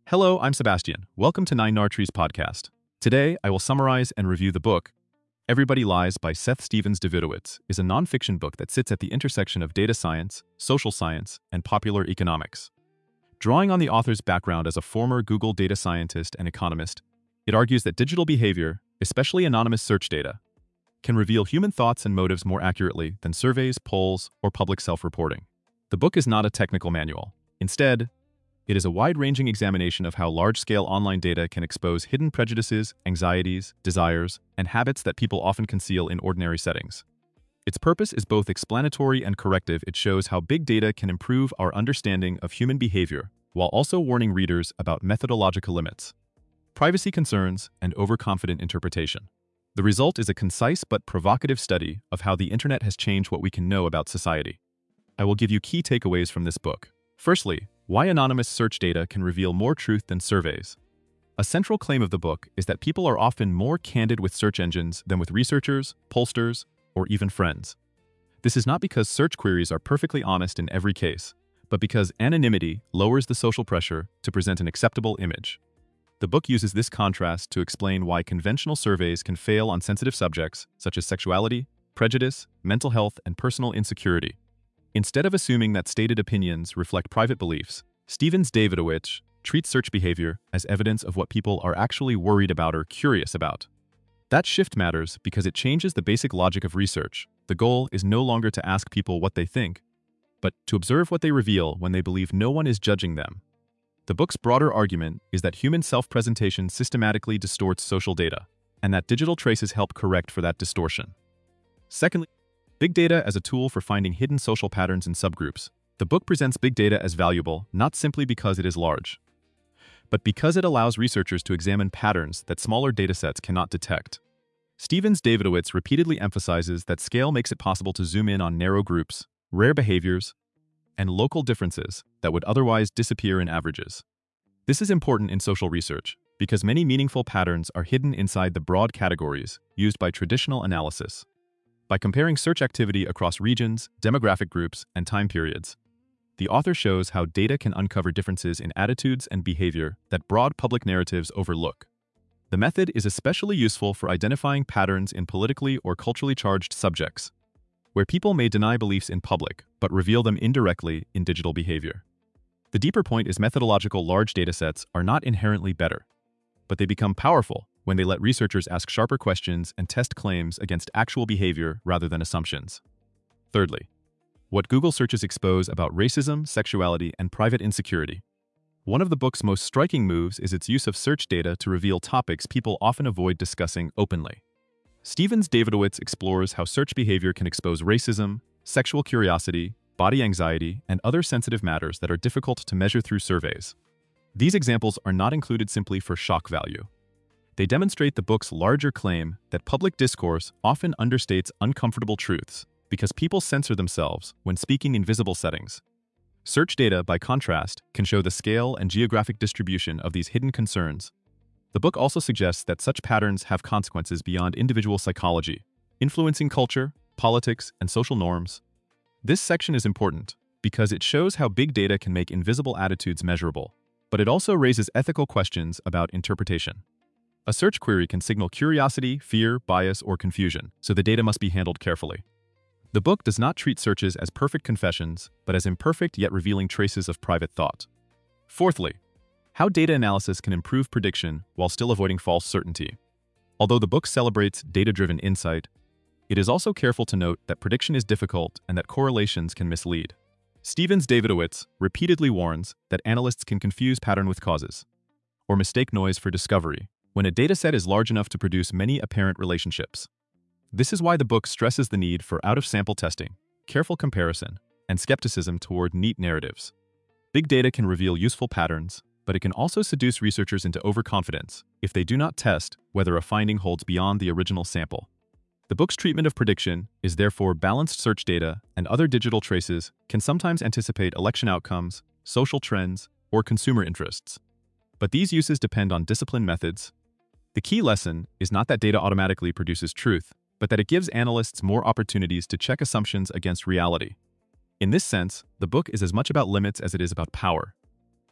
Hello, I'm Sebastian. Welcome to Nine Nartrees podcast. Today, I will summarize and review the book. Everybody Lies by Seth Stephens-Davidowitz is a nonfiction book that sits at the intersection of data science, social science, and popular economics. Drawing on the author's background as a former Google data scientist and economist, it argues that digital behavior, especially anonymous search data, can reveal human thoughts and motives more accurately than surveys, polls, or public self-reporting. The book is not a technical manual. Instead, it is a wide-ranging examination of how large-scale online data can expose hidden prejudices, anxieties, desires, and habits that people often conceal in ordinary settings. Its purpose is both explanatory and corrective. It shows how big data can improve our understanding of human behavior, while also warning readers about methodological limits, privacy concerns, and overconfident interpretation. The result is a concise but provocative study of how the internet has changed what we can know about society. I will give you key takeaways from this book. Firstly, why anonymous search data can reveal more truth than surveys. A central claim of the book is that people are often more candid with search engines than with researchers, pollsters, or even friends. This is not because search queries are perfectly honest in every case, but because anonymity lowers the social pressure to present an acceptable image. The book uses this contrast to explain why conventional surveys can fail on sensitive subjects such as sexuality, prejudice, mental health, and personal insecurity. Instead of assuming that stated opinions reflect private beliefs, Stephens-Davidowitz treats search behavior as evidence of what people are actually worried about or curious about. That shift matters because it changes the basic logic of research. The goal is no longer to ask people what they think, but to observe what they reveal when they believe no one is judging them. The book's broader argument is that human self-presentation systematically distorts social data, and that digital traces help correct for that distortion. Secondly, big data as a tool for finding hidden social patterns in subgroups. The book presents big data as valuable not simply because it is large, but because it allows researchers to examine patterns that smaller datasets cannot detect. Stephens-Davidowitz repeatedly emphasizes that scale makes it possible to zoom in on narrow groups, rare behaviors, and local differences that would otherwise disappear in averages. This is important in social research because many meaningful patterns are hidden inside the broad categories used by traditional analysis. By comparing search activity across regions, demographic groups, and time periods, the author shows how data can uncover differences in attitudes and behavior that broad public narratives overlook. The method is especially useful for identifying patterns in politically or culturally charged subjects, where people may deny beliefs in public but reveal them indirectly in digital behavior. The deeper point is methodological large datasets are not inherently better, but they become powerful when they let researchers ask sharper questions and test claims against actual behavior rather than assumptions. Thirdly, what Google searches expose about racism, sexuality, and private insecurity. One of the book's most striking moves is its use of search data to reveal topics people often avoid discussing openly. Stephens-Davidowitz explores how search behavior can expose racism, sexual curiosity, body anxiety, and other sensitive matters that are difficult to measure through surveys. These examples are not included simply for shock value. They demonstrate the book's larger claim that public discourse often understates uncomfortable truths because people censor themselves when speaking in visible settings. Search data, by contrast, can show the scale and geographic distribution of these hidden concerns. The book also suggests that such patterns have consequences beyond individual psychology, influencing culture, politics, and social norms. This section is important because it shows how big data can make invisible attitudes measurable, but it also raises ethical questions about interpretation. A search query can signal curiosity, fear, bias, or confusion, so the data must be handled carefully. The book does not treat searches as perfect confessions, but as imperfect yet revealing traces of private thought. Fourthly, how data analysis can improve prediction while still avoiding false certainty. Although the book celebrates data-driven insight, it is also careful to note that prediction is difficult and that correlations can mislead. Stephens-Davidowitz repeatedly warns that analysts can confuse pattern with causes, or mistake noise for discovery, when a dataset is large enough to produce many apparent relationships. This is why the book stresses the need for out-of-sample testing, careful comparison, and skepticism toward neat narratives. Big data can reveal useful patterns, but it can also seduce researchers into overconfidence if they do not test whether a finding holds beyond the original sample. The book's treatment of prediction is therefore balanced. Search data and other digital traces can sometimes anticipate election outcomes, social trends, or consumer interests. But these uses depend on disciplined methods. The key lesson is not that data automatically produces truth, but that it gives analysts more opportunities to check assumptions against reality. In this sense, the book is as much about limits as it is about power.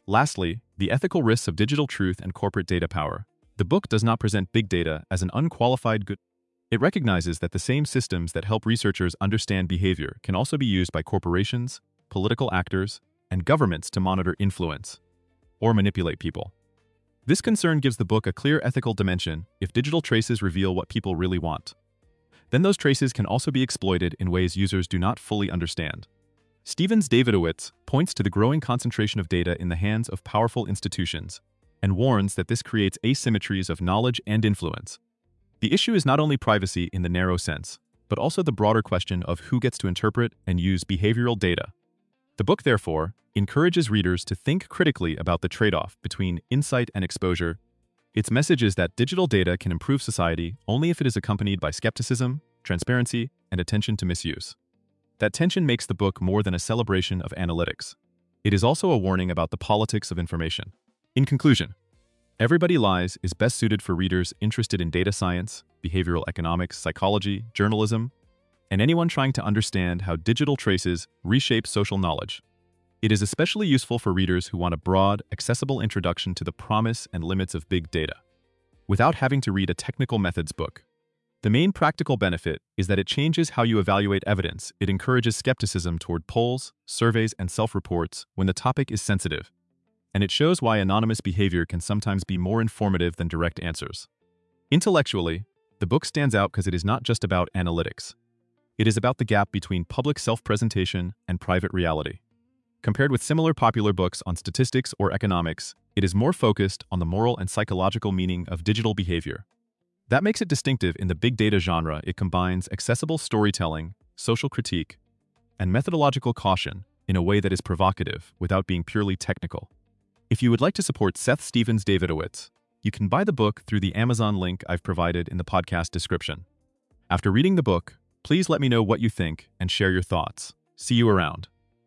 Lastly, the ethical risks of digital truth and corporate data power. The book does not present big data as an unqualified good. It recognizes that the same systems that help researchers understand behavior can also be used by corporations, political actors, and governments to monitor influence or manipulate people. This concern gives the book a clear ethical dimension. If digital traces reveal what people really want, then those traces can also be exploited in ways users do not fully understand. Stevens-Davidowitz points to the growing concentration of data in the hands of powerful institutions and warns that this creates asymmetries of knowledge and influence. The issue is not only privacy in the narrow sense, but also the broader question of who gets to interpret and use behavioral data. The book, therefore, encourages readers to think critically about the trade-off between insight and exposure. Its message is that digital data can improve society only if it is accompanied by skepticism, transparency, and attention to misuse. That tension makes the book more than a celebration of analytics. It is also a warning about the politics of information. In conclusion, Everybody Lies is best suited for readers interested in data science, behavioral economics, psychology, journalism, and anyone trying to understand how digital traces reshape social knowledge. It is especially useful for readers who want a broad, accessible introduction to the promise and limits of big data, without having to read a technical methods book. The main practical benefit is that it changes how you evaluate evidence. It encourages skepticism toward polls, surveys, and self-reports when the topic is sensitive, and it shows why anonymous behavior can sometimes be more informative than direct answers. Intellectually, the book stands out because it is not just about analytics. It is about the gap between public self-presentation and private reality. Compared with similar popular books on statistics or economics, it is more focused on the moral and psychological meaning of digital behavior. That makes it distinctive in the big data genre. It combines accessible storytelling, social critique, and methodological caution in a way that is provocative without being purely technical. If you would like to support Seth Stevens-Davidowitz, you can buy the book through the Amazon link I've provided in the podcast description. After reading the book, please let me know what you think and share your thoughts. See you around.